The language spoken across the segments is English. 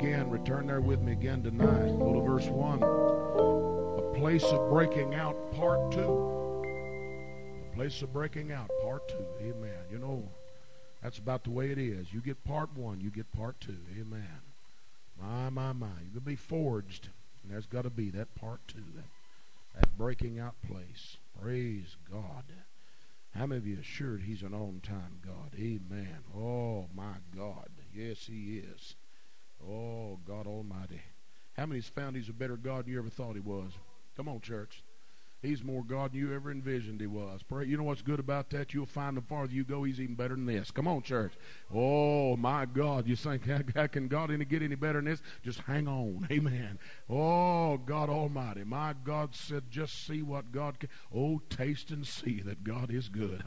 again, return there with me again tonight. Go to verse 1. A place of breaking out, part 2. A place of breaking out, part 2. Amen. You know, that's about the way it is. You get part 1, you get part 2. Amen. My. You're going to be forged. And there's got to be that part 2, that breaking out place. Praise God. How many of you are assured He's an on-time God? Amen. Oh, my God. Yes, He is. Oh, God Almighty. How many's found He's a better God than you ever thought He was? Come on, church. He's more God than you ever envisioned He was. Pray. You know what's good about that? You'll find the farther you go, He's even better than this. Come on, church. Oh, my God. You think, how can God get any better than this? Just hang on. Amen. Oh, God Almighty. My God said, just see what God can. Oh, taste and see that God is good.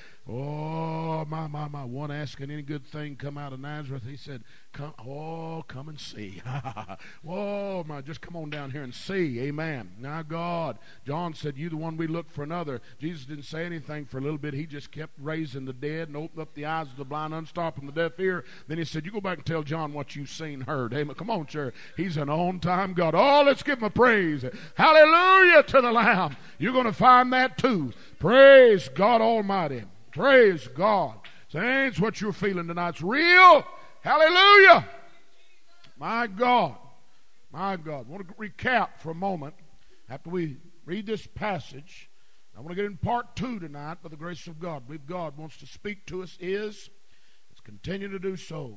Oh, my. One asking any good thing come out of Nazareth. He said, come and see. Oh, my, just come on down here and see. Amen. Now, God. John said, you the one we look for another. Jesus didn't say anything for a little bit. He just kept raising the dead and opened up the eyes of the blind, unstopping the deaf ear. Then he said, you go back and tell John what you've seen, heard. Amen. Come on, church. He's an on-time God. Oh, let's give Him a praise. Hallelujah to the Lamb. You're going to find that too. Praise God Almighty. Praise God. Saints, what you're feeling tonight's real. Hallelujah. My God. My God. I want to recap for a moment after we read this passage. I want to get in part 2 tonight by the grace of God. I believe God wants to speak to us. Let's continue to do so.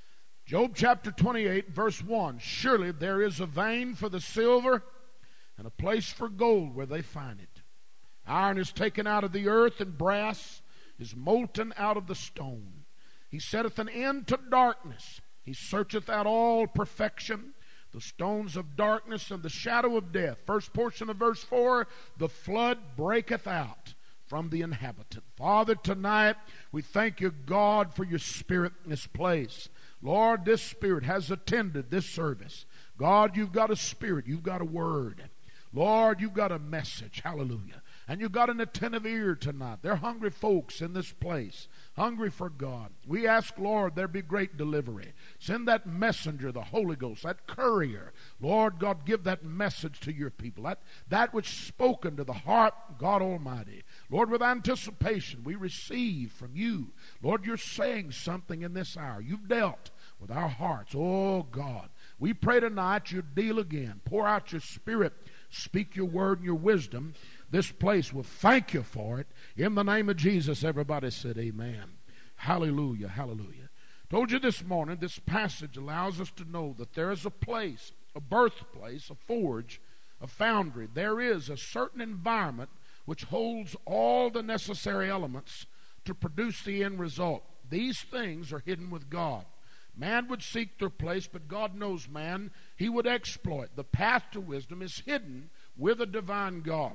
Job chapter 28, verse 1. Surely there is a vein for the silver and a place for gold where they find it. Iron is taken out of the earth, and brass is molten out of the stone. He setteth an end to darkness. He searcheth out all perfection, the stones of darkness and the shadow of death. First portion of verse 4, the flood breaketh out from the inhabitant. Father, tonight we thank you, God, for your Spirit in this place. Lord, this Spirit has attended this service. God, you've got a Spirit, you've got a word. Lord, you've got a message. Hallelujah. And you've got an attentive ear tonight. They're hungry folks in this place, hungry for God. We ask, Lord, there be great delivery. Send that messenger, the Holy Ghost, that courier. Lord God, give that message to your people. That which is spoken to the heart, God Almighty. Lord, with anticipation, we receive from you. Lord, you're saying something in this hour. You've dealt with our hearts. Oh, God. We pray tonight you deal again. Pour out your Spirit. Speak your word and your wisdom. This place will thank you for it. In the name of Jesus, everybody said amen. Hallelujah, hallelujah. Told you this morning, this passage allows us to know that there is a place, a birthplace, a forge, a foundry. There is a certain environment which holds all the necessary elements to produce the end result. These things are hidden with God. Man would seek their place, but God knows man. He would exploit. The path to wisdom is hidden with a divine God.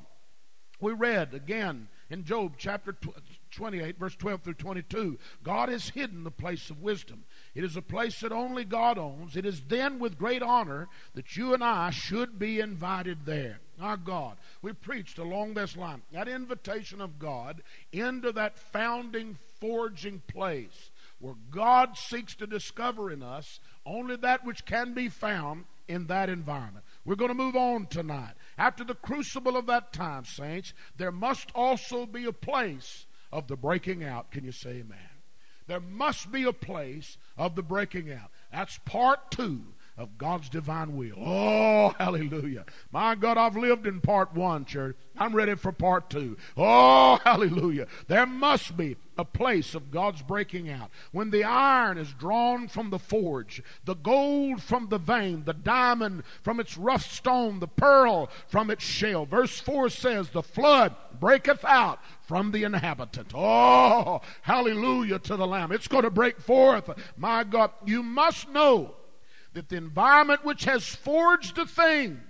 We read again in Job chapter 28, verse 12 through 22. God has hidden the place of wisdom. It is a place that only God owns. It is then with great honor that you and I should be invited there. Our God, we preached along this line, that invitation of God into that founding, forging place where God seeks to discover in us only that which can be found in that environment. We're going to move on tonight. After the crucible of that time, saints, there must also be a place of the breaking out. Can you say amen? There must be a place of the breaking out. That's part 2 of God's divine will. Oh, hallelujah. My God, I've lived in part 1, church. I'm ready for part 2. Oh, hallelujah. There must be a place of God's breaking out. When the iron is drawn from the forge, the gold from the vein, the diamond from its rough stone, the pearl from its shell. Verse 4 says, the flood breaketh out from the inhabitant. Oh, hallelujah to the Lamb. It's going to break forth. My God, you must know that the environment which has forged the thing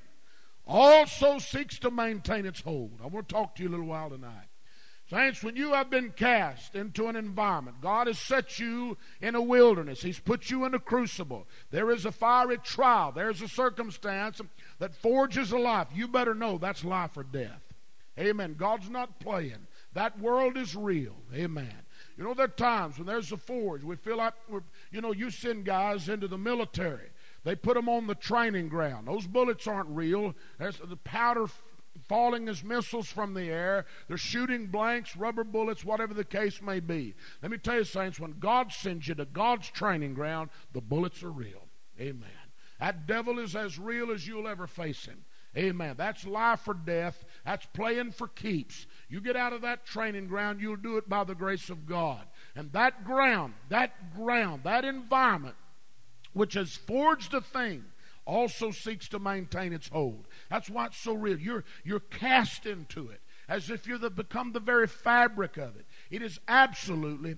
also seeks to maintain its hold. I want to talk to you a little while tonight. Saints, when you have been cast into an environment, God has set you in a wilderness. He's put you in a crucible. There is a fiery trial. There's a circumstance that forges a life. You better know that's life or death. Amen. God's not playing. That world is real. Amen. You know, there are times when there's a forge, we feel like you send guys into the military. They put them on the training ground. Those bullets aren't real. There's the powder falling as missiles from the air. They're shooting blanks, rubber bullets, whatever the case may be. Let me tell you, saints, when God sends you to God's training ground, the bullets are real. Amen. That devil is as real as you'll ever face him. Amen. That's life or death. That's playing for keeps. You get out of that training ground, you'll do it by the grace of God. And that ground, that environment, which has forged a thing, also seeks to maintain its hold. That's why it's so real. You're cast into it as if you're become the very fabric of it. It is absolutely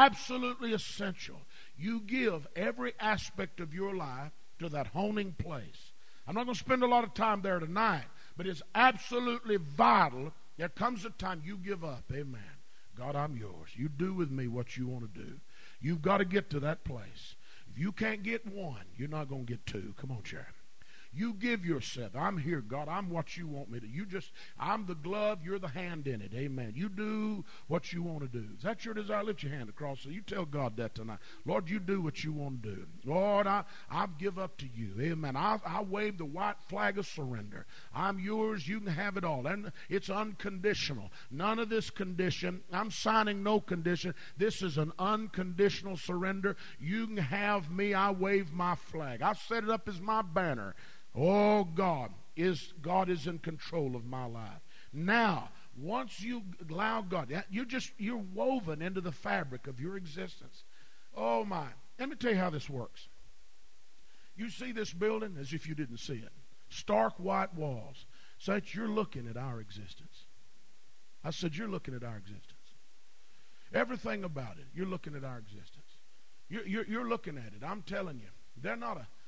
essential. You give every aspect of your life to that honing place. I'm not going to spend a lot of time there tonight, but it's absolutely vital. There comes a time you give up. Amen. God, I'm yours. You do with me what you want to do. You've got to get to that place. If you can't get one, you're not going to get two. Come on, Sharon. You give yourself. I'm here, God. I'm what you want me to. I'm the glove. You're the hand in it. Amen. You do what you want to do. Is that your desire? Lift your hand across. So you tell God that tonight. Lord, you do what you want to do. Lord, I give up to you. Amen. I wave the white flag of surrender. I'm yours. You can have it all. And it's unconditional. None of this condition. I'm signing no condition. This is an unconditional surrender. You can have me. I wave my flag. I set it up as my banner. Oh, God is in control of my life. Now, once you allow God, you're woven into the fabric of your existence. Oh, my. Let me tell you how this works. You see this building as if you didn't see it. Stark white walls. Saints, you're looking at our existence. I said, you're looking at our existence. Everything about it, you're looking at our existence. You're looking at it. I'm telling you, they're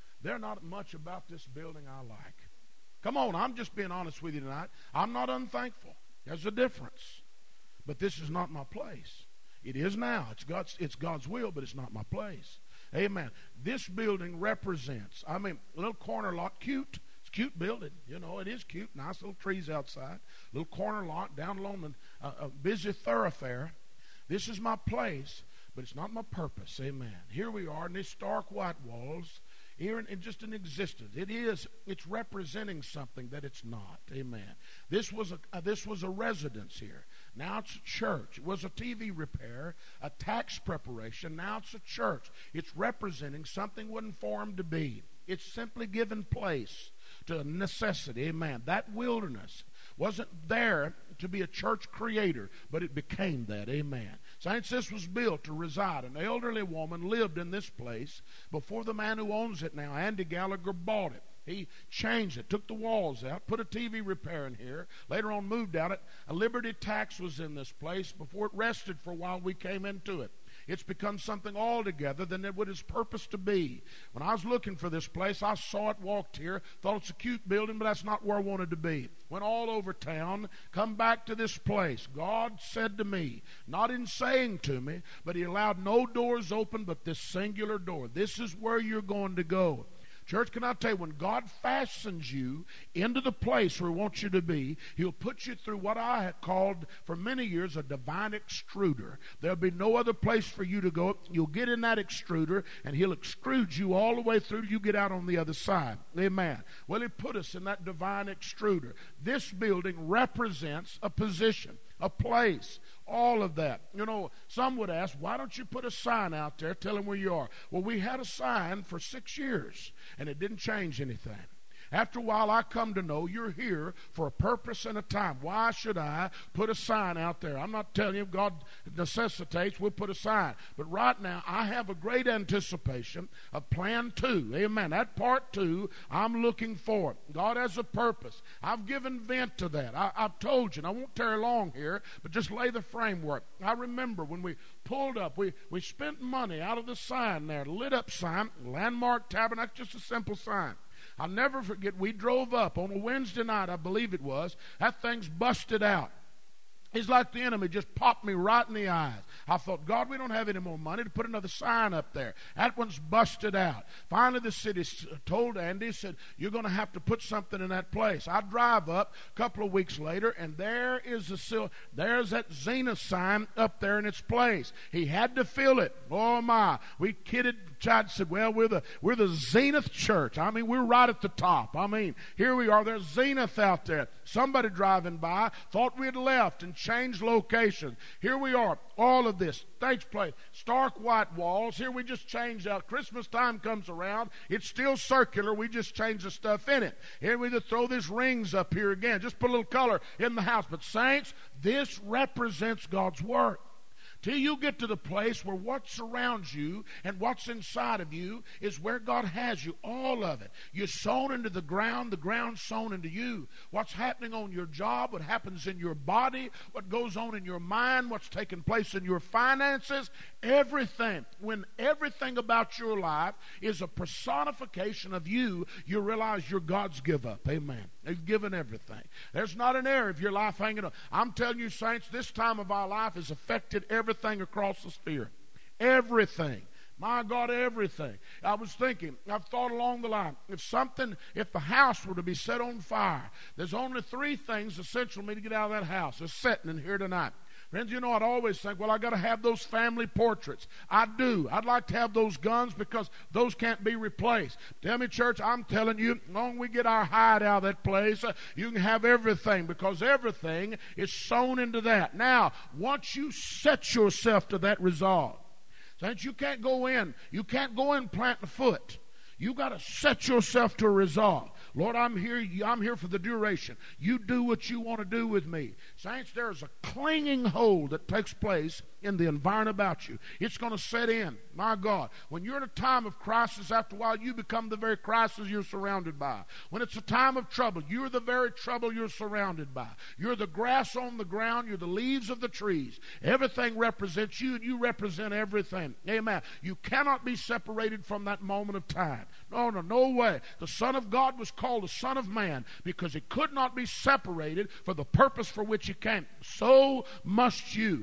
not much about this building I like. Come on, I'm just being honest with you tonight. I'm not unthankful. There's a difference. But this is not my place. It is now. It's God's will, but it's not my place. Amen. This building represents, a little corner lot, cute. It's a cute building. You know, it is cute. Nice little trees outside. Little corner lot down along a busy thoroughfare. This is my place, but it's not my purpose. Amen. Here we are in these stark white walls. Here in just an existence. It's representing something that it's not. Amen. This was a residence here. Now it's a church. It was a TV repair, a tax preparation. Now it's a church. It's representing something wasn't formed to be. It's simply given place to a necessity. Amen. That wilderness wasn't there to be a church creator, but it became that. Amen. Saints, this was built to reside. An elderly woman lived in this place before the man who owns it now, Andy Gallagher, bought it. He changed it, took the walls out, put a TV repair in here, later on moved out. A Liberty Tax was in this place. Before it rested for a while, we came into it. It's become something altogether than it was purposed to be. When I was looking for this place, I saw it, walked here, thought it's a cute building, but that's not where I wanted to be. Went all over town, come back to this place. God said to me, not in saying to me, but He allowed no doors open but this singular door. This is where you're going to go. Church, can I tell you, when God fastens you into the place where He wants you to be, He'll put you through what I had called for many years a divine extruder. There'll be no other place for you to go. You'll get in that extruder, and He'll extrude you all the way through. You get out on the other side. Amen. Well, He put us in that divine extruder. This building represents a position, a place, all of that. You know, some would ask, why don't you put a sign out there telling where you are? Well, we had a sign for 6 years, and it didn't change anything. After a while, I come to know you're here for a purpose and a time. Why should I put a sign out there? I'm not telling you if God necessitates, we'll put a sign. But right now, I have a great anticipation of plan 2. Amen. That part 2, I'm looking for it. God has a purpose. I've given vent to that. I've told you, and I won't tarry long here, but just lay the framework. I remember when we pulled up, we spent money out of the sign there, lit up sign, Landmark Tabernacle, just a simple sign. I'll never forget, we drove up on a Wednesday night, I believe it was. That thing's busted out. It's like the enemy just popped me right in the eyes. I thought, God, we don't have any more money to put another sign up there. That one's busted out. Finally, the city told Andy, said, you're going to have to put something in that place. I drive up a couple of weeks later, and there's that Zenith sign up there in its place. He had to fill it. Oh, my. We kidded. Chad said, well, we're the Zenith Church. I mean, we're right at the top. I mean, here we are. There's Zenith out there. Somebody driving by thought we had left and changed locations. Here we are. All of this. Stage play. Stark white walls. Here we just changed out. Christmas time comes around. It's still circular. We just change the stuff in it. Here we just throw these rings up here again. Just put a little color in the house. But saints, this represents God's work. Till you get to the place where what surrounds you and what's inside of you is where God has you, all of it. You're sown into the ground sown into you. What's happening on your job, what happens in your body, what goes on in your mind, what's taking place in your finances, everything. When everything about your life is a personification of you, you realize you're God's give up. Amen. You've given everything. There's not an area of your life hanging on. I'm telling you, saints, this time of our life has affected everything across the sphere. Everything. My God, everything. I was thinking, I've thought along the line, if the house were to be set on fire, there's only three things essential for me to get out of that house. They're sitting in here tonight. Friends, you know, I'd always think, well, I got to have those family portraits. I do. I'd like to have those guns because those can't be replaced. Tell me, church, I'm telling you, as long as we get our hide out of that place, you can have everything because everything is sown into that. Now, once you set yourself to that resolve, since you can't go in planting a foot. You got to set yourself to a resolve. Lord, I'm here for the duration. You do what you want to do with me. Saints, there's a clinging hold that takes place in the environment about you. It's going to set in. My God, when you're in a time of crisis, after a while, you become the very crisis you're surrounded by. When it's a time of trouble, you're the very trouble you're surrounded by. You're the grass on the ground. You're the leaves of the trees. Everything represents you, and you represent everything. Amen. You cannot be separated from that moment of time. No way. The Son of God was called the Son of Man because he could not be separated for the purpose for which he came. So must you.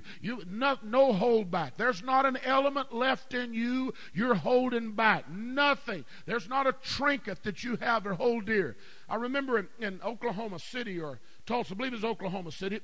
No hold back. There's not an element left in you you're holding back. Nothing. There's not a trinket that you have or hold dear. I remember in Oklahoma City or Tulsa, I believe it was Oklahoma City,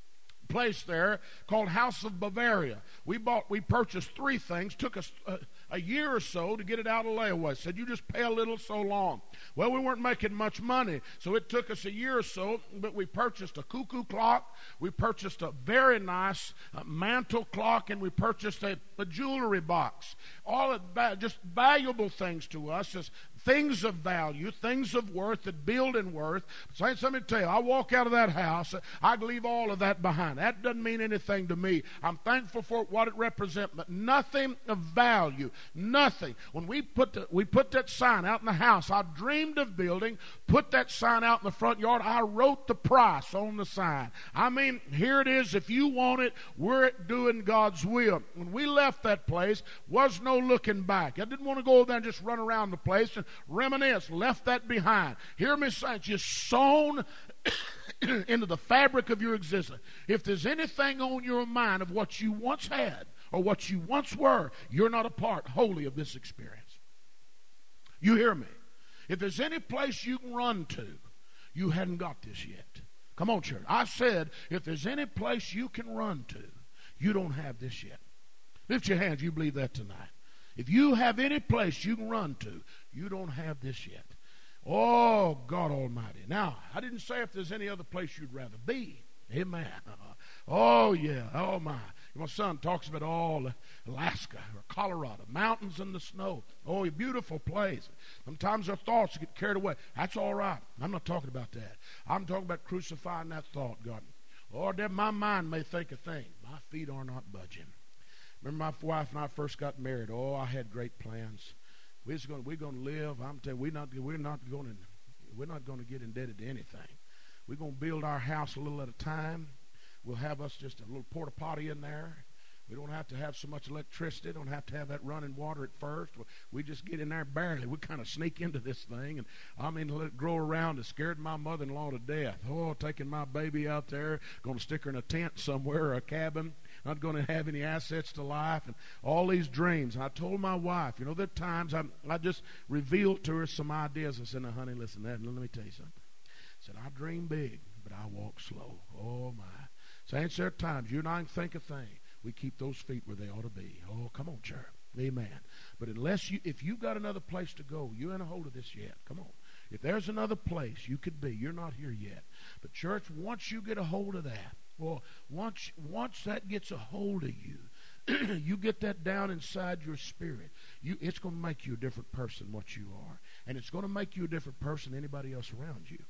place there called House of Bavaria. We purchased three things. Took us a year or so to get it out of layaway. Said, you just pay a little so long. Well, we weren't making much money, so it took us a year or so, but we purchased a cuckoo clock. We purchased a very nice mantle clock, and we purchased a jewelry box. All of that, just valuable things to us as things of value, things of worth that build in worth. Saints, let me tell you, I walk out of that house, I leave all of that behind. That doesn't mean anything to me. I'm thankful for what it represents, but nothing of value, nothing. When we put that sign out in the house, I dreamed of building, put that sign out in the front yard. I wrote the price on the sign. I mean, here it is. If you want it, we're doing God's will. When we left that place, was no looking back. I didn't want to go over there and just run around the place and reminisce, left that behind. Hear me, saints, you're sown into the fabric of your existence. If there's anything on your mind of what you once had or what you once were, you're not a part wholly of this experience. You hear me? If there's any place you can run to, you hadn't got this yet. Come on, church. I said, if there's any place you can run to, you don't have this yet. Lift your hands. You believe that tonight. If you have any place you can run to, you don't have this yet. Oh, God Almighty. Now, I didn't say if there's any other place you'd rather be. Amen. Oh, yeah. Oh, my. My son talks about all Alaska or Colorado, mountains and the snow. Oh, a beautiful place. Sometimes our thoughts get carried away. That's all right. I'm not talking about that. I'm talking about crucifying that thought, God. Lord, my mind may think a thing. My feet are not budging. Remember my wife and I first got married. Oh, I had great plans. We're going to live. I'm telling you, we're not going to get indebted to anything. We're going to build our house a little at a time. We'll have us just a little porta potty in there. We don't have to have so much electricity. Don't have to have that running water at first. We just get in there barely. We kind of sneak into this thing. And I mean, let it grow around. It scared my mother-in-law to death. Oh, taking my baby out there, going to stick her in a tent somewhere or a cabin. Not going to have any assets to life. And all these dreams. And I told my wife, you know, there are times I just revealed to her some ideas. I said, now, honey, listen, let me tell you something. I said, I dream big, but I walk slow. Oh, my. Saints, there are times you and I can think a thing. We keep those feet where they ought to be. Oh, come on, church. Amen. But if you've got another place to go, you ain't a hold of this yet. Come on. If there's another place you could be, you're not here yet. But church, once you get a hold of that, well, once that gets a hold of you, you get that down inside your spirit. It's going to make you a different person what you are. And it's going to make you a different person than anybody else around you.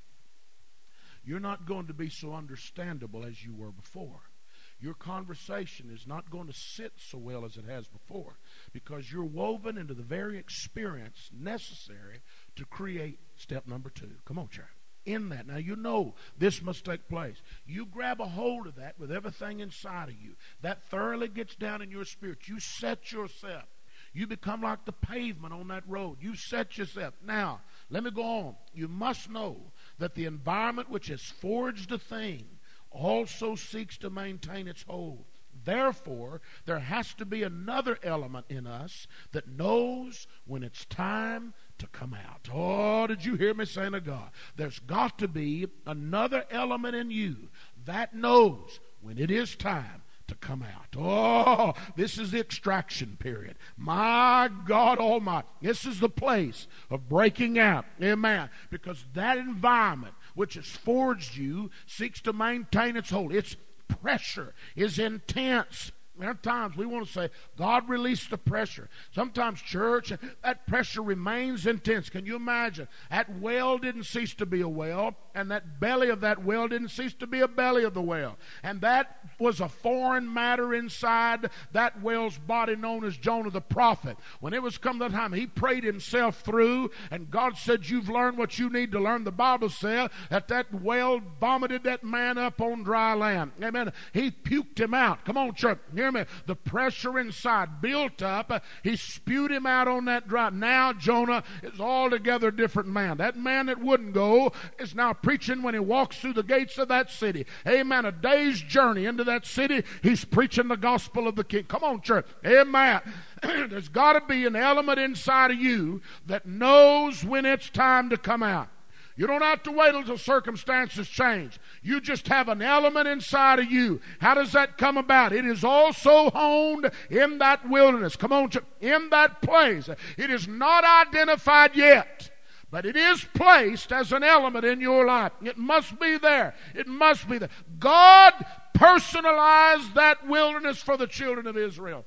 You're not going to be so understandable as you were before. Your conversation is not going to sit so well as it has before because you're woven into the very experience necessary to create step number 2. Come on, church. In that. Now, you know this must take place. You grab a hold of that with everything inside of you. That thoroughly gets down in your spirit. You set yourself. You become like the pavement on that road. You set yourself. Now, let me go on. You must know that the environment which has forged a thing also seeks to maintain its hold. Therefore, there has to be another element in us that knows when it's time to come out. Oh, did you hear me saying to God? There's got to be another element in you that knows when it is time to come out. Oh, this is the extraction period. My God Almighty. This is the place of breaking out. Amen. Because that environment which has forged you seeks to maintain its hold. Its pressure is intense. There are times we want to say, God released the pressure. Sometimes, church, that pressure remains intense. Can you imagine? That well didn't cease to be a well, and that belly of that well didn't cease to be a belly of the well. And that was a foreign matter inside that well's body known as Jonah the prophet. When it was come to that time, he prayed himself through, and God said, you've learned what you need to learn. The Bible said that well vomited that man up on dry land. Amen. He puked him out. Come on, church. Hear me. The pressure inside built up. He spewed him out on that dry. Now Jonah is altogether a different man. That man that wouldn't go is now preaching when he walks through the gates of that city. Amen. A day's journey into that city, he's preaching the gospel of the King. Come on, church. Amen. There's got to be an element inside of you that knows when it's time to come out. You don't have to wait until circumstances change. You just have an element inside of you. How does that come about? It is also honed in that wilderness. Come on, in that place. It is not identified yet, but it is placed as an element in your life. It must be there. It must be there. God personalized that wilderness for the children of Israel.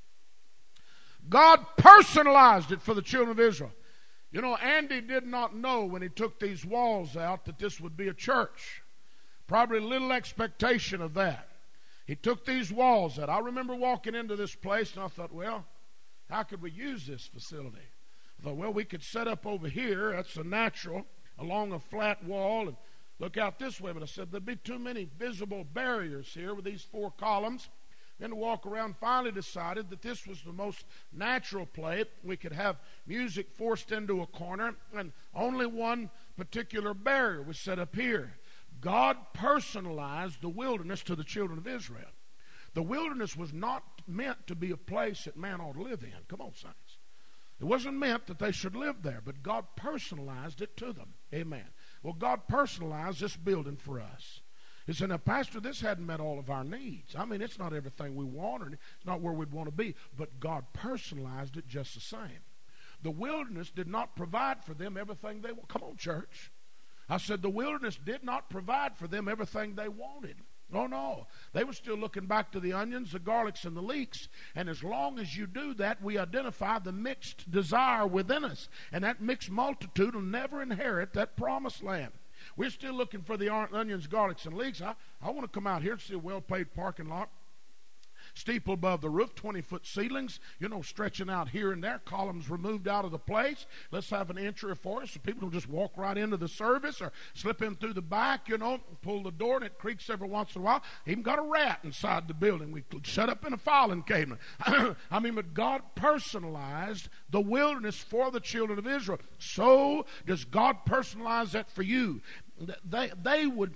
God personalized it for the children of Israel. You know, Andy did not know when he took these walls out that this would be a church. Probably little expectation of that. He took these walls out. I remember walking into this place and I thought, well, how could we use this facility? I thought, well, we could set up over here. That's a natural, along a flat wall and look out this way. But I said, there'd be too many visible barriers here with these 4 columns. Then to walk around, finally decided that this was the most natural place. We could have music forced into a corner, and only one particular barrier was set up here. God personalized the wilderness to the children of Israel. The wilderness was not meant to be a place that man ought to live in. Come on, saints. It wasn't meant that they should live there, but God personalized it to them. Amen. Well, God personalized this building for us. He said, now, Pastor, this hadn't met all of our needs. I mean, it's not everything we want, and it's not where we'd want to be, but God personalized it just the same. The wilderness did not provide for them everything they wanted. Come on, church. I said the wilderness did not provide for them everything they wanted. Oh, no. They were still looking back to the onions, the garlics, and the leeks. And as long as you do that, we identify the mixed desire within us. And that mixed multitude will never inherit that promised land. We're still looking for the onions, garlics, and leeks. I want to come out here and see a well-paid parking lot steeple above the roof, 20-foot ceilings, stretching out here and there, columns removed out of the place. Let's have an entry for us so people don't just walk right into the service or slip in through the back, pull the door and it creaks every once in a while. Even got a rat inside the building. We shut up in a filing cabinet. But God personalized the wilderness for the children of Israel. So does God personalize that for you. They would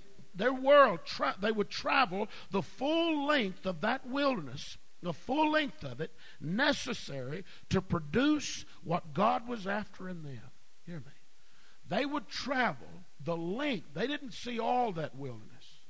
travel the full length of that wilderness, the full length of it, necessary to produce what God was after in them. Hear me. They would travel the length. They didn't see all that wilderness,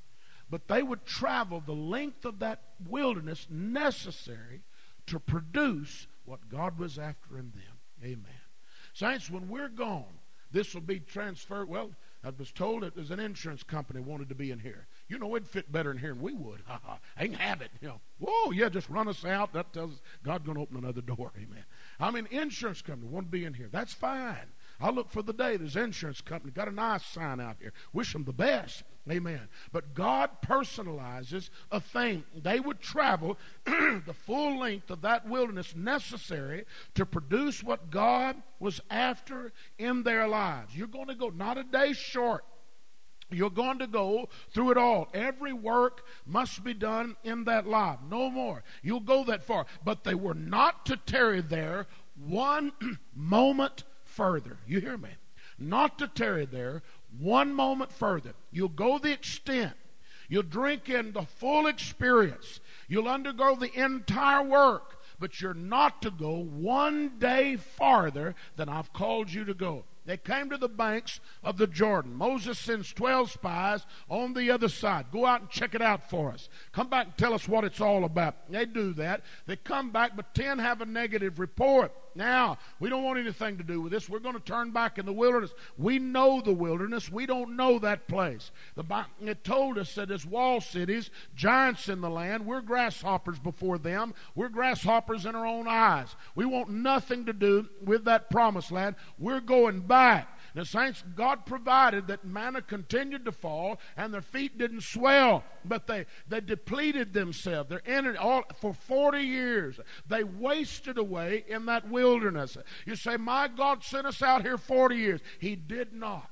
but they would travel the length of that wilderness necessary to produce what God was after in them. Amen. Saints, when we're gone, this will be transferred. Well, I was told that there's an insurance company wanted to be in here. It'd fit better in here than we would. I can have it. Whoa, yeah, just run us out. That tells us God's going to open another door. Amen. Insurance company want to be in here. That's fine. I look for the day there's insurance company. Got a nice sign out here. Wish them the best. Amen. But God personalizes a thing. They would travel the full length of that wilderness necessary to produce what God was after in their lives. You're going to go not a day short. You're going to go through it all. Every work must be done in that life. No more. You'll go that far. But they were not to tarry there one moment further. You hear me? Not to tarry there one moment further. You'll go the extent. You'll drink in the full experience. You'll undergo the entire work. But you're not to go one day farther than I've called you to go. They came to the banks of the Jordan. Moses sends 12 spies on the other side. Go out and check it out for us. Come back and tell us what it's all about. They do that. They come back, but 10 have a negative report. Now, we don't want anything to do with this. We're going to turn back in the wilderness. We know the wilderness. We don't know that place. It told us that there's wall cities, giants in the land. We're grasshoppers before them. We're grasshoppers in our own eyes. We want nothing to do with that promised land. We're going back. Now, saints, God provided that manna continued to fall and their feet didn't swell, but they depleted themselves. They're in it all for 40 years. They wasted away in that wilderness. You say, my God sent us out here 40 years. He did not.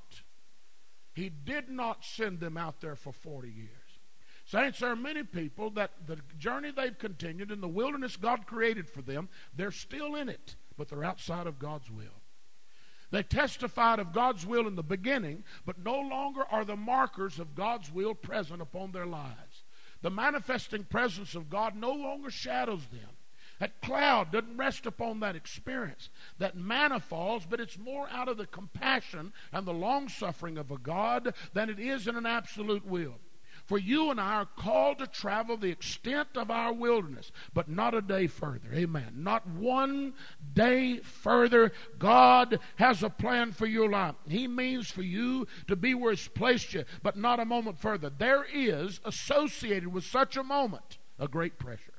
He did not send them out there for 40 years. Saints, there are many people that the journey they've continued in the wilderness God created for them, they're still in it, but they're outside of God's will. They testified of God's will in the beginning, but no longer are the markers of God's will present upon their lives. The manifesting presence of God no longer shadows them. That cloud doesn't rest upon that experience. That manna falls, but it's more out of the compassion and the long-suffering of a God than it is in an absolute will. For you and I are called to travel the extent of our wilderness, but not a day further. Amen. Not one day further. God has a plan for your life. He means for you to be where He's placed you, but not a moment further. There is associated with such a moment a great pressure.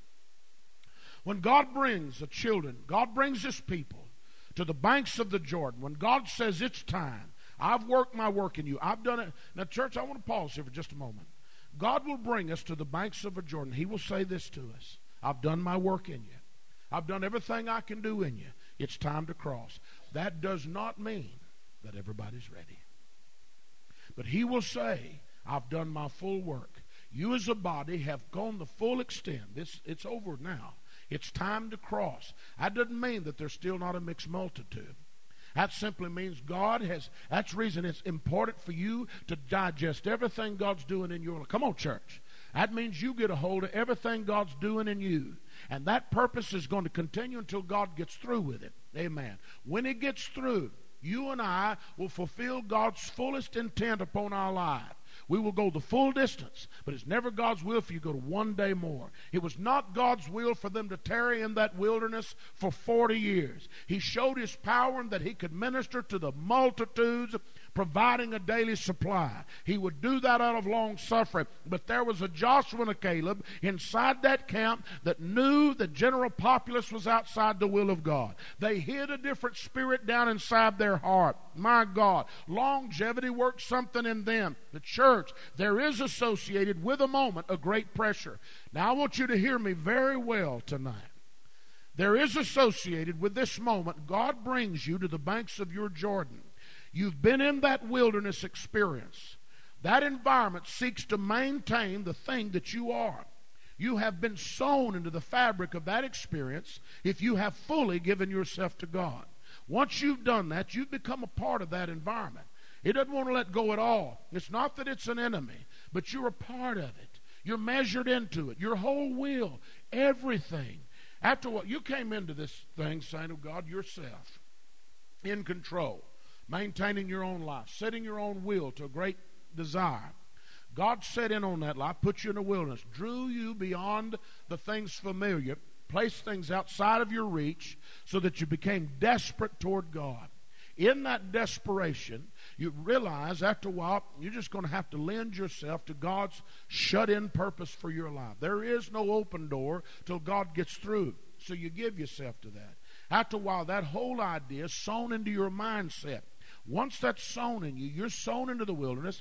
When God brings the children, God brings His people to the banks of the Jordan, when God says it's time, I've worked my work in you, I've done it. Now, church, I want to pause here for just a moment. God will bring us to the banks of a Jordan. He will say this to us. I've done my work in you. I've done everything I can do in you. It's time to cross. That does not mean that everybody's ready. But He will say, I've done my full work. You as a body have gone the full extent. It's over now. It's time to cross. That doesn't mean that there's still not a mixed multitude. That simply means that's the reason it's important for you to digest everything God's doing in your life. Come on, church. That means you get a hold of everything God's doing in you. And that purpose is going to continue until God gets through with it. Amen. When He gets through, you and I will fulfill God's fullest intent upon our life. We will go the full distance, but it's never God's will for you to go to one day more. It was not God's will for them to tarry in that wilderness for 40 years. He showed His power and that He could minister to the multitudes, providing a daily supply. He would do that out of long suffering. But there was a Joshua and a Caleb inside that camp that knew the general populace was outside the will of God. They hid a different spirit down inside their heart. My God, longevity worked something in them. The church church, there is associated with a moment a great pressure. Now, I want you to hear me very well tonight. There is associated with this moment, God brings you to the banks of your Jordan. You've been in that wilderness experience. That environment seeks to maintain the thing that you are. You have been sown into the fabric of that experience if you have fully given yourself to God. Once you've done that, you've become a part of that environment. It doesn't want to let go at all. It's not that it's an enemy, but you're a part of it. You're measured into it. Your whole will, everything. After what you came into this thing, saint of God, yourself, in control, maintaining your own life, setting your own will to a great desire. God set in on that life, put you in the wilderness, drew you beyond the things familiar, placed things outside of your reach so that you became desperate toward God. In that desperation, you realize after a while, you're just going to have to lend yourself to God's shut-in purpose for your life. There is no open door till God gets through. So you give yourself to that. After a while, that whole idea is sown into your mindset. Once that's sown in you, you're sown into the wilderness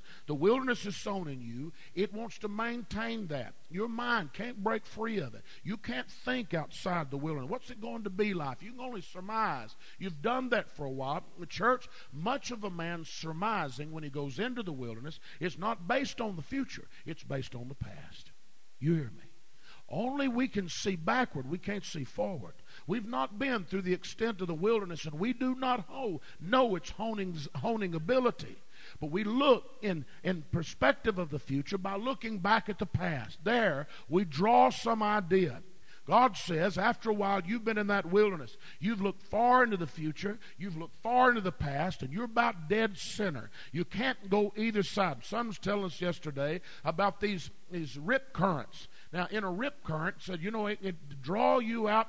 is sown in you, it wants to maintain that. Your mind can't break free of it. You can't think outside the wilderness. What's it going to be like? You can only surmise. You've done that for a while. The church, much of a man's surmising when he goes into the wilderness is not based on the future. It's based on the past. You hear me? Only we can see backward. We can't see forward. We've not been through the extent of the wilderness, and we do not know its honing ability. But we look in perspective of the future by looking back at the past. There, we draw some idea. God says, after a while, you've been in that wilderness. You've looked far into the future. You've looked far into the past, and you're about dead center. You can't go either side. Son was telling us yesterday about these rip currents. Now, in a rip current, said, it draw you out,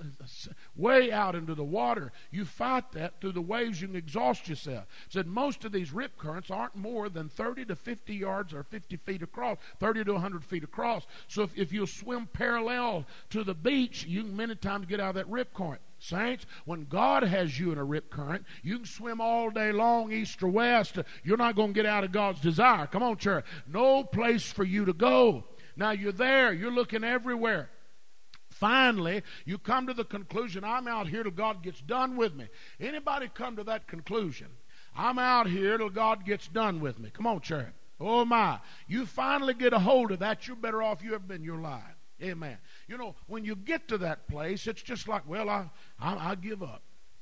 way out into the water. You fight that through the waves, you can exhaust yourself. Said most of these rip currents aren't more than 30 to 50 yards or 50 feet across, 30 to 100 feet across. So if you'll swim parallel to the beach, you can many times get out of that rip current. Saints, when God has you in a rip current, you can swim all day long, east or west. You're not going to get out of God's desire. Come on, church. No place for you to go. Now you're there. You're looking everywhere. Finally, you come to the conclusion, I'm out here till God gets done with me. Anybody come to that conclusion? I'm out here till God gets done with me. Come on, church. Oh, my. You finally get a hold of that, you're better off you ever been in your life. Amen. When you get to that place, it's just like, well, I give up.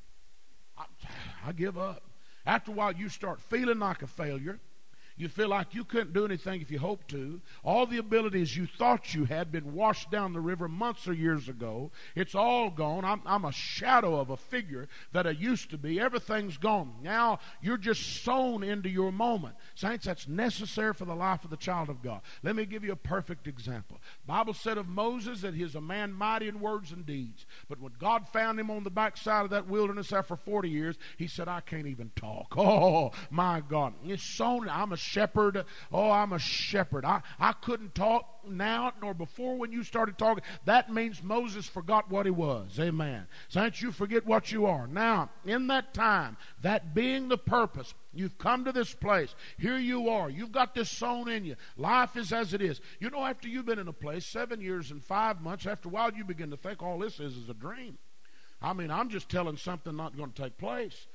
I give up. After a while, you start feeling like a failure. You feel like you couldn't do anything if you hoped to. All the abilities you thought you had been washed down the river months or years ago. It's all gone. I'm a shadow of a figure that I used to be. Everything's gone. Now you're just sown into your moment. Saints, that's necessary for the life of the child of God. Let me give you a perfect example. The Bible said of Moses that he's a man mighty in words and deeds. But when God found him on the backside of that wilderness after 40 years, he said, I can't even talk. Oh, my God. It's sown. I'm a shepherd. Oh, I'm a shepherd. I couldn't talk now nor before when you started talking. That means Moses forgot what he was. Amen. Saints, you forget what you are. Now, in that time, that being the purpose, you've come to this place. Here you are. You've got this sown in you. Life is as it is. After you've been in a place 7 years and 5 months, after a while you begin to think all this is a dream. I'm just telling something not going to take place.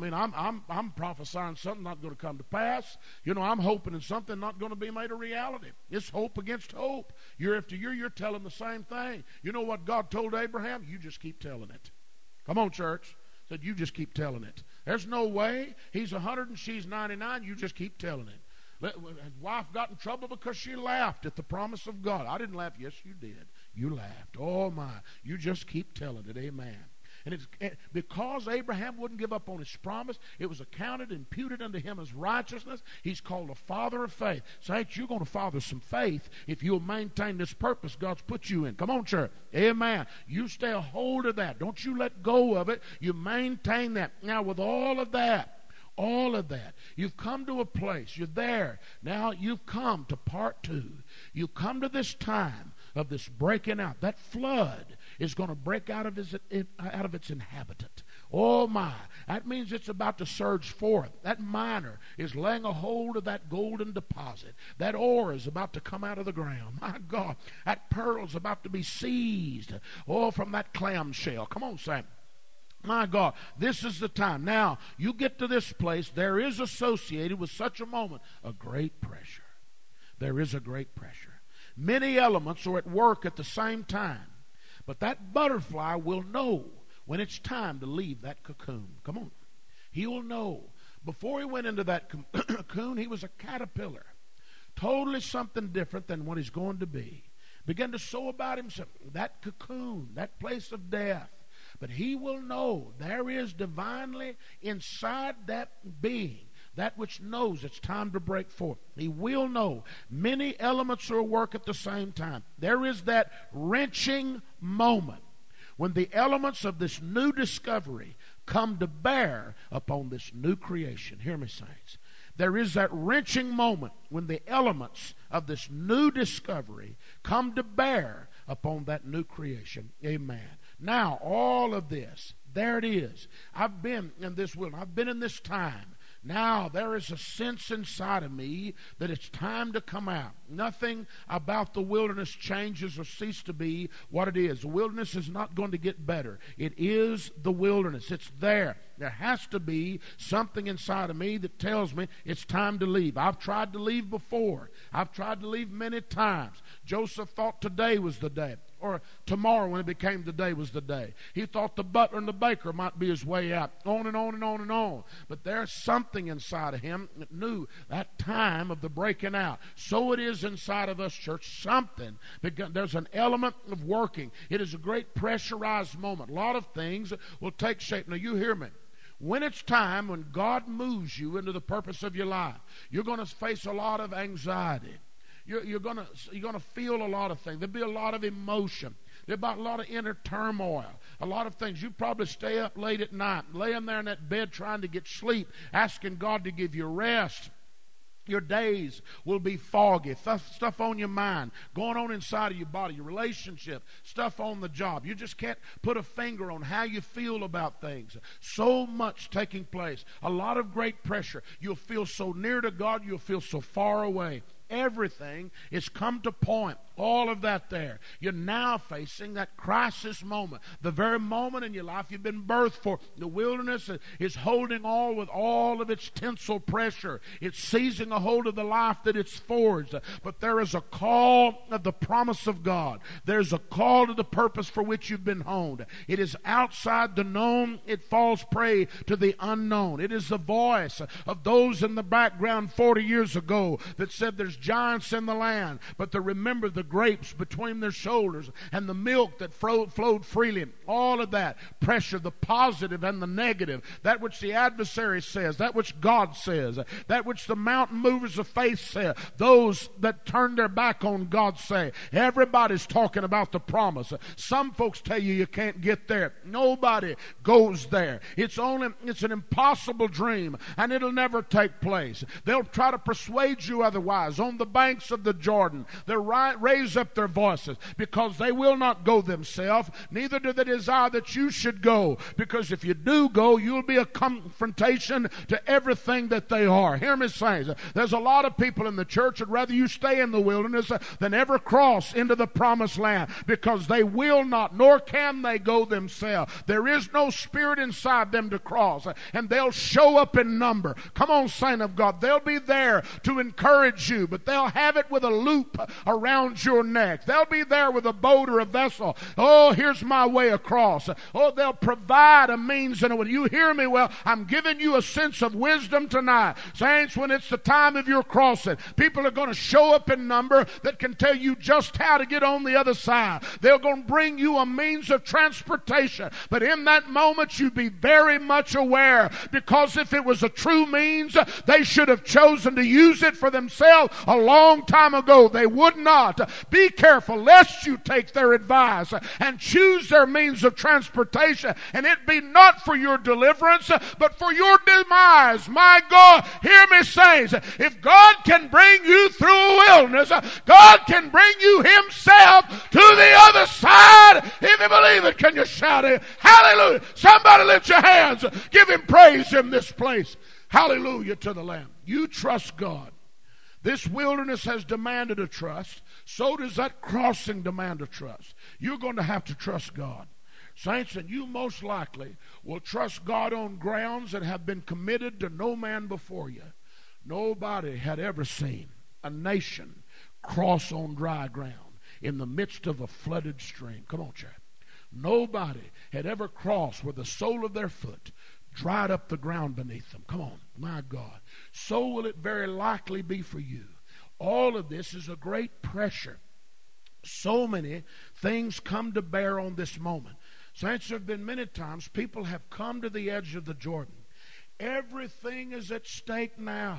I'm prophesying something not going to come to pass. I'm hoping in something not going to be made a reality. It's hope against hope. Year after year, you're telling the same thing. You know what God told Abraham? You just keep telling it. Come on, church. Said, you just keep telling it. There's no way. He's 100 and she's 99. You just keep telling it. His wife got in trouble because she laughed at the promise of God. I didn't laugh. Yes, you did. You laughed. Oh, my. You just keep telling it. Amen. And it's because Abraham wouldn't give up on his promise, it was accounted, imputed unto him as righteousness. He's called a father of faith. Saints, you're going to father some faith if you'll maintain this purpose God's put you in. Come on, church. Amen. You stay a hold of that. Don't you let go of it. You maintain that. Now, with all of that, you've come to a place. You're there. Now you've come to part 2. You come to this time of this breaking out. That flood is going to break out of its inhabitant. Oh my. That means it's about to surge forth. That miner is laying a hold of that golden deposit. That ore is about to come out of the ground. My God, that pearl is about to be seized. Oh, from that clamshell. Come on, Sam. My God, this is the time. Now, you get to this place, there is associated with such a moment a great pressure. There is a great pressure. Many elements are at work at the same time. But that butterfly will know when it's time to leave that cocoon. Come on. He will know. Before he went into that cocoon, he was a caterpillar. Totally something different than what he's going to be. Began to sow about himself. That cocoon, that place of death. But he will know there is divinely inside that being, that which knows it's time to break forth. He will know. Many elements are at work at the same time. There is that wrenching moment when the elements of this new discovery come to bear upon this new creation. Hear me, saints. There is that wrenching moment when the elements of this new discovery come to bear upon that new creation. Amen. Now, all of this, there it is. I've been in this wilderness. I've been in this time. Now there is a sense inside of me that it's time to come out. Nothing about the wilderness changes or ceases to be what it is. The wilderness is not going to get better. It is the wilderness. It's there. There has to be something inside of me that tells me it's time to leave. I've tried to leave before. I've tried to leave many times. Joseph thought today was the day, or tomorrow when it became the day was the day. He thought the butler and the baker might be his way out. On and on and on and on. But there's something inside of him that knew that time of the breaking out. So it is inside of us, church. Something. There's an element of working. It is a great pressurized moment. A lot of things will take shape. Now you hear me. When it's time, when God moves you into the purpose of your life, you're going to face a lot of anxiety. You're going to feel a lot of things. There'll be a lot of emotion. There'll be a lot of inner turmoil. A lot of things. You probably stay up late at night, laying there in that bed trying to get sleep, asking God to give you rest. Your days will be foggy. Stuff on your mind, going on inside of your body, your relationship, stuff on the job. You just can't put a finger on how you feel about things. So much taking place. A lot of great pressure. You'll feel so near to God, you'll feel so far away. Everything is come to point. All of that there. You're now facing that crisis moment. The very moment in your life you've been birthed for. The wilderness is holding all with all of its tensile pressure. It's seizing a hold of the life that it's forged. But there is a call of the promise of God. There's a call to the purpose for which you've been honed. It is outside the known. It falls prey to the unknown. It is the voice of those in the background 40 years ago that said there's giants in the land, but to remember the grapes between their shoulders and the milk that flowed freely. All of that pressure, the positive and the negative, that which the adversary says, that which God says, that which the mountain movers of faith say, those that turn their back on God say. Everybody's talking about the promise. Some folks tell you you can't get there. Nobody goes there. It's an impossible dream, and it'll never take place. They'll try to persuade you otherwise. On the banks of the Jordan, they'll raise up their voices because they will not go themselves, neither do they desire that you should go, because if you do go, you'll be a confrontation to everything that they are. Hear me say, there's a lot of people in the church that rather you stay in the wilderness than ever cross into the promised land, because they will not, nor can they go themselves. There is no spirit inside them to cross, and they'll show up in number. Come on, saint of God, they'll be there to encourage you, but they'll have it with a loop around your neck. They'll be there with a boat or a vessel. Oh, here's my way across. Oh, they'll provide a means and a way. You hear me well? I'm giving you a sense of wisdom tonight. Saints, when it's the time of your crossing, people are going to show up in number that can tell you just how to get on the other side. They're going to bring you a means of transportation. But in that moment, you be very much aware, because if it was a true means, they should have chosen to use it for themselves a long time ago. They would not. Be careful lest you take their advice and choose their means of transportation, and it be not for your deliverance, but for your demise. My God, hear me, saints. If God can bring you through a wilderness, God can bring you himself to the other side. If you believe it, can you shout it? Hallelujah. Somebody lift your hands. Give him praise in this place. Hallelujah to the Lamb. You trust God. This wilderness has demanded a trust. So does that crossing demand a trust. You're going to have to trust God. Saints, and you most likely will trust God on grounds that have been committed to no man before you. Nobody had ever seen a nation cross on dry ground in the midst of a flooded stream. Come on, church. Nobody had ever crossed where the sole of their foot dried up the ground beneath them. Come on, my God. So will it very likely be for you. All of this is a great pressure. So many things come to bear on this moment. Saints, there have been many times people have come to the edge of the Jordan. Everything is at stake now.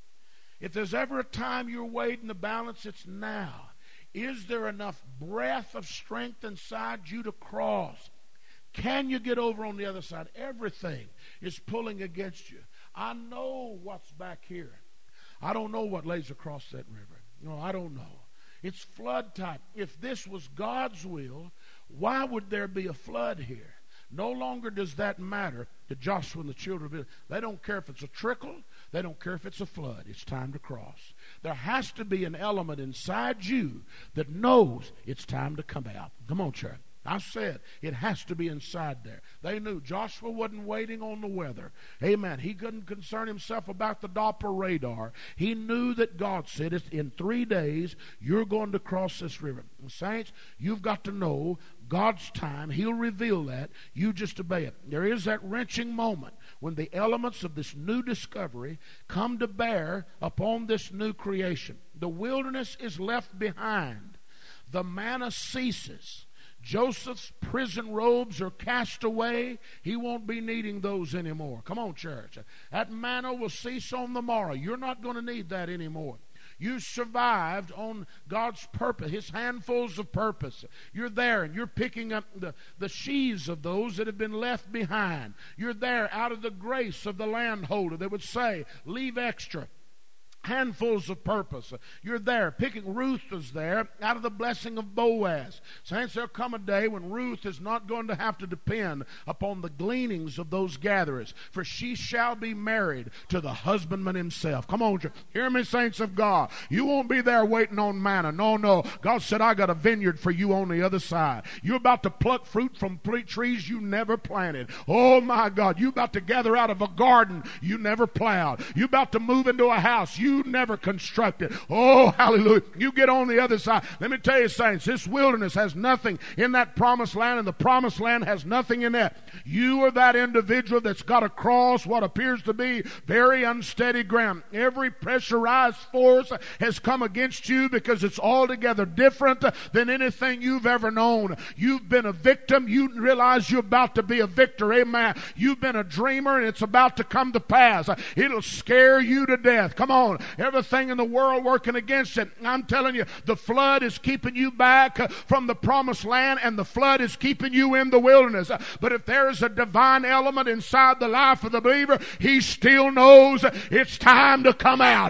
If there's ever a time you're weighed in the balance, it's now. Is there enough breath of strength inside you to cross? Can you get over on the other side? Everything is pulling against you. I know what's back here. I don't know what lays across that river. No, I don't know. It's flood type. If this was God's will, why would there be a flood here? No longer does that matter to Joshua and the children of Israel. They don't care if it's a trickle. They don't care if it's a flood. It's time to cross. There has to be an element inside you that knows it's time to come out. Come on, church. I said it has to be inside there. They knew Joshua wasn't waiting on the weather. Amen. He couldn't concern himself about the Doppler radar. He knew that God said it in 3 days you're going to cross this river. And saints, you've got to know God's time. He'll reveal that. You just obey it. There is that wrenching moment when the elements of this new discovery come to bear upon this new creation. The wilderness is left behind. The manna ceases. Joseph's prison robes are cast away. He won't be needing those anymore. Come on, church. That manna will cease on the morrow. You're not going to need that anymore. You survived on God's purpose, his handfuls of purpose. You're there and you're picking up the sheaves of those that have been left behind. You're there out of the grace of the landholder that would say, leave extra. Handfuls of purpose. You're there. Picking Ruth was there out of the blessing of Boaz. Saints, there'll come a day when Ruth is not going to have to depend upon the gleanings of those gatherers, for she shall be married to the husbandman himself. Come on, hear me, saints of God. You won't be there waiting on manna. No. God said, I got a vineyard for you on the other side. You're about to pluck fruit from trees you never planted. Oh my God. You're about to gather out of a garden you never plowed. You're about to move into a house you never constructed. Oh, hallelujah. You get on the other side. Let me tell you, saints, this wilderness has nothing in that promised land, and the promised land has nothing in it. You are that individual that's got to cross what appears to be very unsteady ground. Every pressurized force has come against you because it's altogether different than anything you've ever known. You've been a victim. You realize you're about to be a victor. Amen. You've been a dreamer, and it's about to come to pass. It'll scare you to death. Come on. Everything in the world working against it. I'm telling you, the flood is keeping you back from the promised land, and the flood is keeping you in the wilderness. But if there is a divine element inside the life of the believer, he still knows it's time to come out.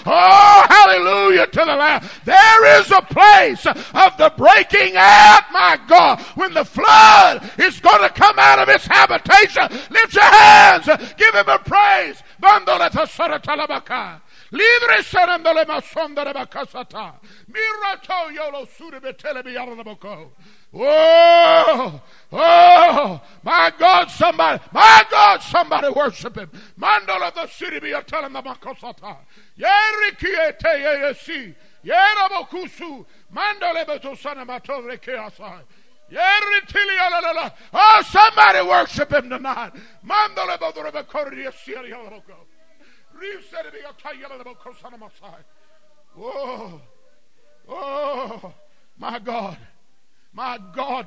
Oh, hallelujah to the Lamb. There is a place of the breaking out, my God, when the flood is going to come out of its habitation. Lift your hands. Give him a praise. Libre serendole masonda rebakasata. Mirato yolo surebetele biyaraboko. Oh, my God, somebody worship him. Mandol of the city be telling the makosata. Yerikiete yesi. Yerabokusu. Mandole beto sanamato rekiasa. Oh, somebody worship him tonight. Mandole beto rebekori yesi yalaboko. Oh, my God. My God.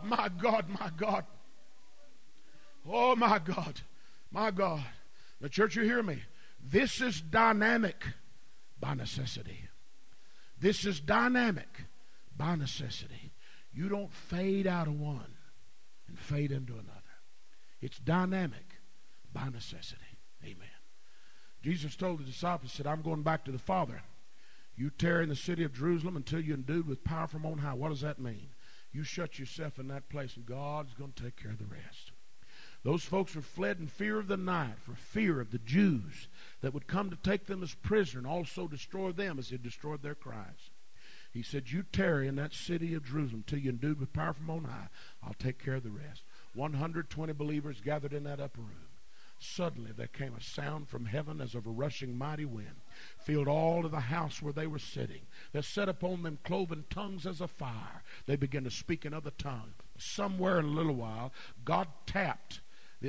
Oh, my God. The church, you hear me? This is dynamic by necessity. This is dynamic by necessity. You don't fade out of one and fade into another. It's dynamic by necessity. Amen. Jesus told the disciples, said, I'm going back to the Father. You tarry in the city of Jerusalem until you're endued with power from on high. What does that mean? You shut yourself in that place and God's going to take care of the rest. Those folks were fled in fear of the night, for fear of the Jews that would come to take them as prisoner and also destroy them as they destroyed their Christ. He said, you tarry in that city of Jerusalem till you're endued with power from on high. I'll take care of the rest. 120 believers gathered in that upper room. Suddenly there came a sound from heaven as of a rushing mighty wind, filled all of the house where they were sitting. There set upon them cloven tongues as a fire. They began to speak in other tongues. Somewhere in a little while, God tapped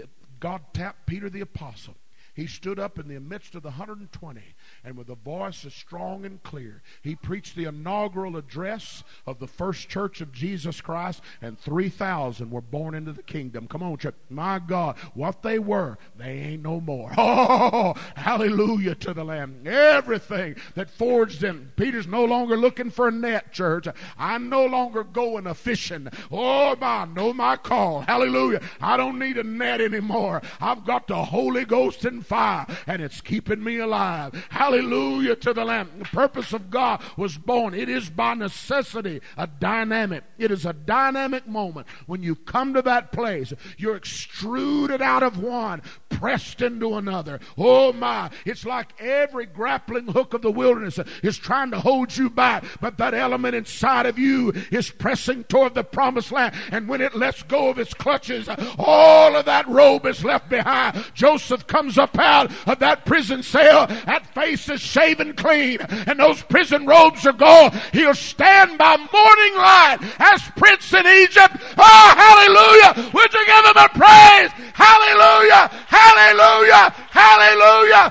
Peter the apostle. He stood up in the midst of the 120, and with a voice as strong and clear, he preached the inaugural address of the first church of Jesus Christ, and 3,000 were born into the kingdom. Come on, church. My God, what they were, they ain't no more. Oh, hallelujah to the Lamb. Everything that forged in. Peter's no longer looking for a net, church. I'm no longer going a-fishing. Oh, I know my call. Hallelujah. I don't need a net anymore. I've got the Holy Ghost and fire, and it's keeping me alive. Hallelujah to the Lamb. The purpose of God was born. It is by necessity a dynamic. It is a dynamic moment. When you come to that place, you're extruded out of one, pressed into another. Oh my, it's like every grappling hook of the wilderness is trying to hold you back, but that element inside of you is pressing toward the promised land, and when it lets go of its clutches, all of that robe is left behind. Joseph comes up out of that prison cell. That face is shaven clean, and those prison robes are gone. He'll stand by morning light as Prince in Egypt. Oh, hallelujah! Would you give him a praise? Hallelujah! Hallelujah! Hallelujah!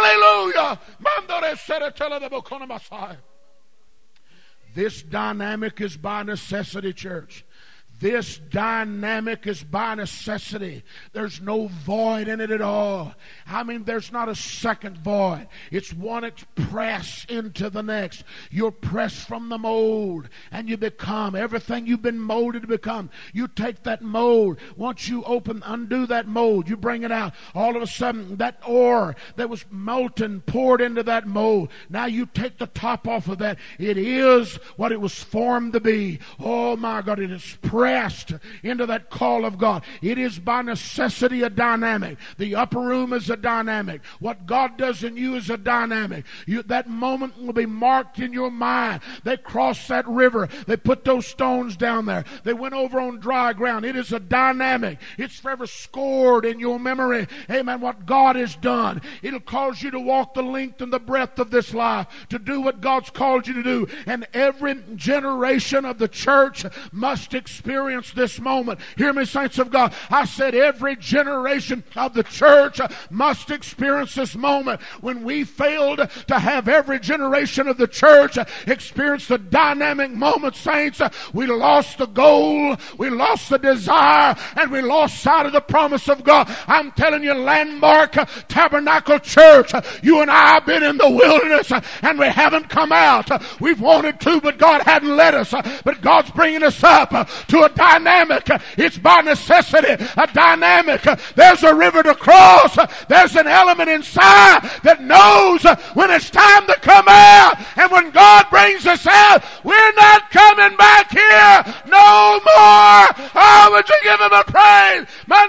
Hallelujah! This dynamic is by necessity, church. This dynamic is by necessity. There's no void in it at all. I mean, there's not a second void. It's one press into the next. You're pressed from the mold, and you become everything you've been molded to become. You take that mold. Once you undo that mold, you bring it out. All of a sudden, that ore that was molten poured into that mold. Now you take the top off of that. It is what it was formed to be. Oh my God, it is pressed into that call of God. It is by necessity a dynamic. The upper room is a dynamic. What God does in you is a dynamic. That moment will be marked in your mind. They crossed that river. They put those stones down there. They went over on dry ground. It is a dynamic. It's forever scored in your memory. Amen. What God has done. It'll cause you to walk the length and the breadth of this life, to do what God's called you to do. And every generation of the church must experience this moment. Hear me, saints of God. I said every generation of the church must experience this moment. When we failed to have every generation of the church experience the dynamic moment, saints, we lost the goal, we lost the desire, and we lost sight of the promise of God. I'm telling you, Landmark Tabernacle Church, you and I have been in the wilderness and we haven't come out. We've wanted to, but God hadn't let us. But God's bringing us up to a dynamic. It's by necessity a dynamic. There's a river to cross. There's an element inside that knows when it's time to come out. And when God brings us out, we're not coming back here no more. Oh, would you give him a praise?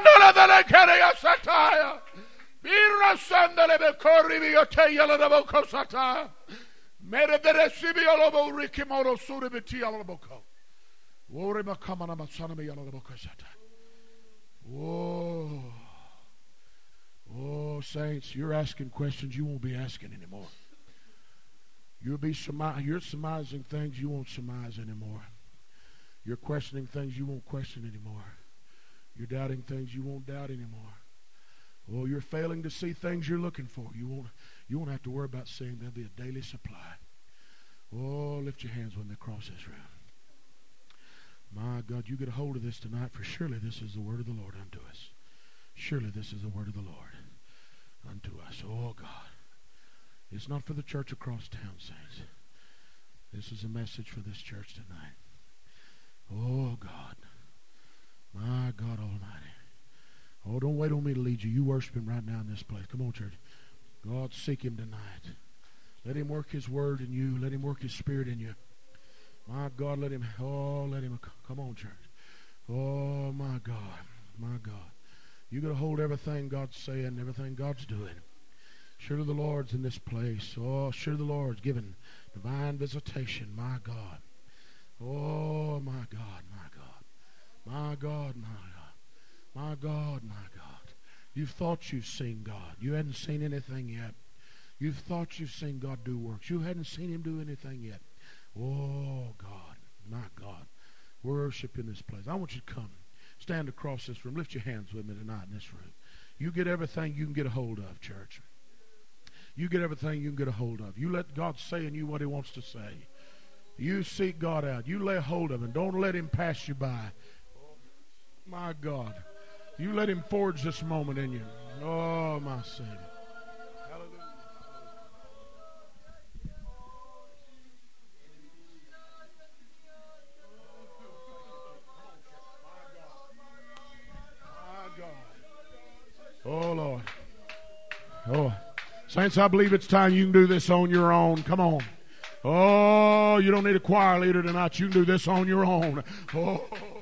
Oh, saints, you're asking questions you won't be asking anymore. You're surmising things you won't surmise anymore. You're questioning things you won't question anymore. You're doubting things you won't doubt anymore. Oh, you're failing to see things you're looking for. You won't have to worry about seeing. There'll be a daily supply. Oh, lift your hands when they cross this room. My God, you get a hold of this tonight, for surely this is the word of the Lord unto us. Surely this is the word of the Lord unto us. Oh, God. It's not for the church across town, saints. This is a message for this church tonight. Oh, God. My God Almighty. Oh, don't wait on me to lead you. You worship Him right now in this place. Come on, church. God, seek Him tonight. Let Him work His word in you. Let Him work His Spirit in you. My God, let Him, come on, church. Oh, my God, my God. You got to hold everything God's saying, everything God's doing. Surely the Lord's in this place. Oh, surely the Lord's given divine visitation, my God. Oh, my God, my God. My God, my God. My God, my God. You've thought you've seen God. You hadn't seen anything yet. You've thought you've seen God do works. You hadn't seen Him do anything yet. Oh, God, my God. Worship in this place. I want you to come. Stand across this room. Lift your hands with me tonight in this room. You get everything you can get a hold of, church. You get everything you can get a hold of. You let God say in you what He wants to say. You seek God out. You lay hold of Him. Don't let Him pass you by. My God. You let Him forge this moment in you. Oh, my Savior. Hallelujah. My God. Oh, Lord. Oh, saints, I believe it's time you can do this on your own. Come on. Oh, you don't need a choir leader tonight. You can do this on your own. Oh.